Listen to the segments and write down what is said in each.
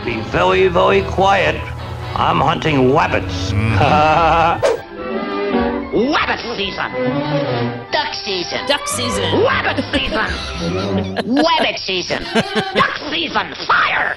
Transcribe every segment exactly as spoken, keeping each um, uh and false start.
Be very, very quiet. I'm hunting wabbits. Wabbit season. Duck season. Duck season. Wabbit season. Wabbit season. Duck season. Fire!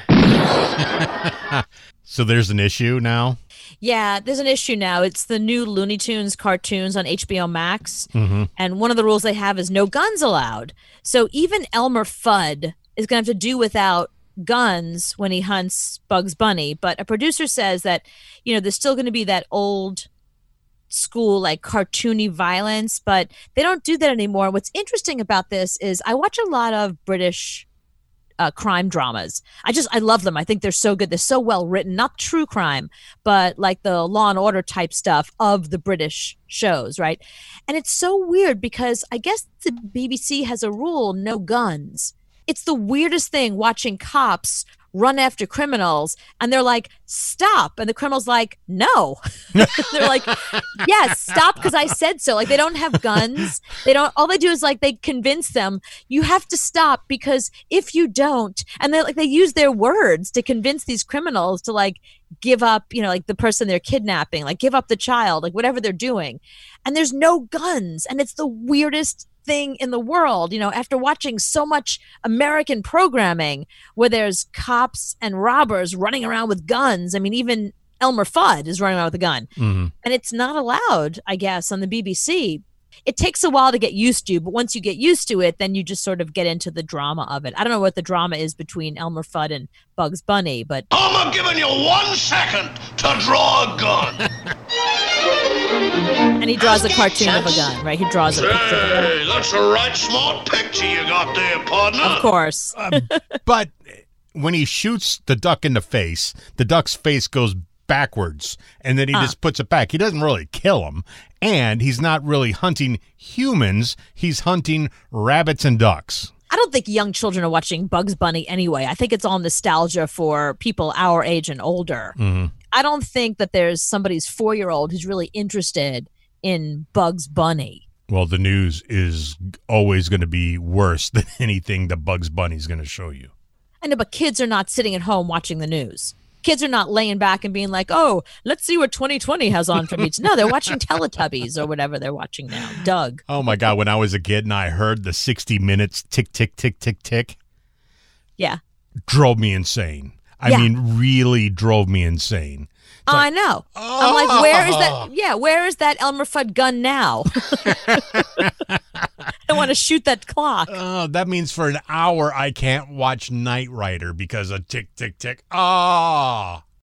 So there's an issue now? Yeah, there's an issue now. It's the new Looney Tunes cartoons on H B O Max. Mm-hmm. And one of the rules they have is no guns allowed. So even Elmer Fudd is going to have to do without guns when he hunts Bugs Bunny. But a producer says that, you know, there's still going to be that old school, like cartoony violence, but they don't do that anymore. What's interesting about this is I watch a lot of British Uh, crime dramas. I just, I love them. I think they're so good. They're so well written, not true crime, but like the Law and Order type stuff of the British shows, right? And it's so weird because I guess the B B C has a rule, no guns. It's the weirdest thing watching cops run after criminals and they're like, stop. And the criminal's like, no. They're like, yes, stop because I said so. Like they don't have guns. They don't, all they do is like they convince them, you have to stop because if you don't, and they like they use their words to convince these criminals to like give up, you know, like the person they're kidnapping, like give up the child, like whatever they're doing. And there's no guns. And it's the weirdest thing in the world, you know, after watching so much American programming where there's cops and robbers running around with guns. I mean, even Elmer Fudd is running around with a gun. Mm-hmm. And it's not allowed, I guess, on the B B C. It takes a while to get used to, but once you get used to it, then you just sort of get into the drama of it. I don't know what the drama is between Elmer Fudd and Bugs Bunny, but I'm giving you one second to draw a gun. and he draws a cartoon of a gun, right? He draws a picture of a gun. Hey, that's a right smart picture you got there, partner. Of course. uh, but when he shoots the duck in the face, the duck's face goes backwards, and then he Uh. just puts it back. He doesn't really kill him, and he's not really hunting humans. He's hunting rabbits and ducks. I don't think young children are watching Bugs Bunny anyway. I think it's all nostalgia for people our age and older. Mm-hmm. I don't think that there's somebody's four-year-old who's really interested in Bugs Bunny. Well, the news is always going to be worse than anything that Bugs Bunny's going to show you. I know, but kids are not sitting at home watching the news. Kids are not laying back and being like, oh, let's see what twenty twenty has on for me. No, they're watching Teletubbies or whatever they're watching now. Doug. Oh, my God. When I was a kid and I heard the sixty minutes tick, tick, tick, tick, tick, Yeah. drove me insane. I Yeah. mean, really drove me insane. It's I like, know. I'm like, where is that? Yeah, where is that Elmer Fudd gun now? I want to shoot that clock. Oh, that means for an hour I can't watch Knight Rider because of tick, tick, tick. Ah.